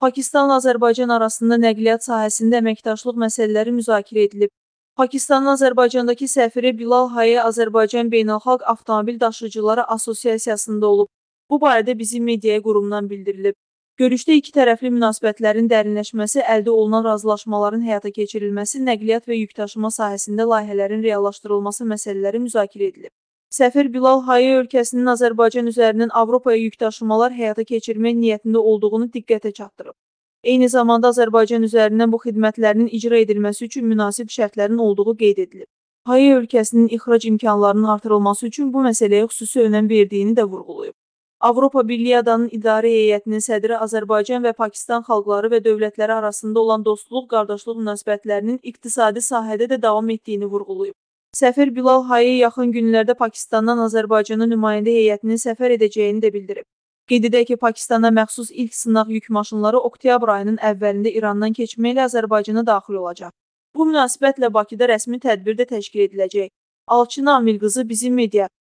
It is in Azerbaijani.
Pakistanla Azərbaycan arasında nəqliyyat sahəsində əməkdaşlıq məsələləri müzakirə edilib. Pakistanın Azərbaycandakı səfiri Bilal Haye Azərbaycan Beynəlxalq Avtomobil Daşıyıcıları Assosiasiyasında olub. Bu barədə bizim mediaya qurumdan bildirilib. Görüşdə iki tərəfli münasibətlərin dərinləşməsi, əldə olunan razılaşmaların həyata keçirilməsi, nəqliyyat və yükdaşıma sahəsində layihələrin reallaşdırılması məsələləri müzakirə edilib. Səfir Bilal Haye ölkəsinin Azərbaycan üzərindən Avropaya yükdaşımalar həyata keçirmək niyyətində olduğunu diqqətə çatdırıb. Eyni zamanda Azərbaycan üzərindən bu xidmətlərinin icra edilməsi üçün münasib şərtlərin olduğu qeyd edilib. Haye ölkəsinin ixrac imkanlarının artırılması üçün bu məsələyə xüsusi önəm verdiyini də vurğulayıb. Avropa Birliyi Adanın İdarə Heyətinin sədri Azərbaycan və Pakistan xalqları və dövlətləri arasında olan dostluq, qardaşlıq münasibətlərinin iqtisadi sahədə də davam etdiyini vurğulayıb. Səfir Bilal Haye yaxın günlərdə Pakistandan Azərbaycana nümayəndə heyətinin səfər edəcəyini də bildirib. Qeyd edək ki, Pakistana məxsus ilk sınaq yük maşınları oktyabr ayının əvvəlində İrandan keçməklə Azərbaycana daxil olacaq. Bu münasibətlə Bakıda rəsmi tədbir də təşkil ediləcək. Alçın Amil qızı, Bizim Media.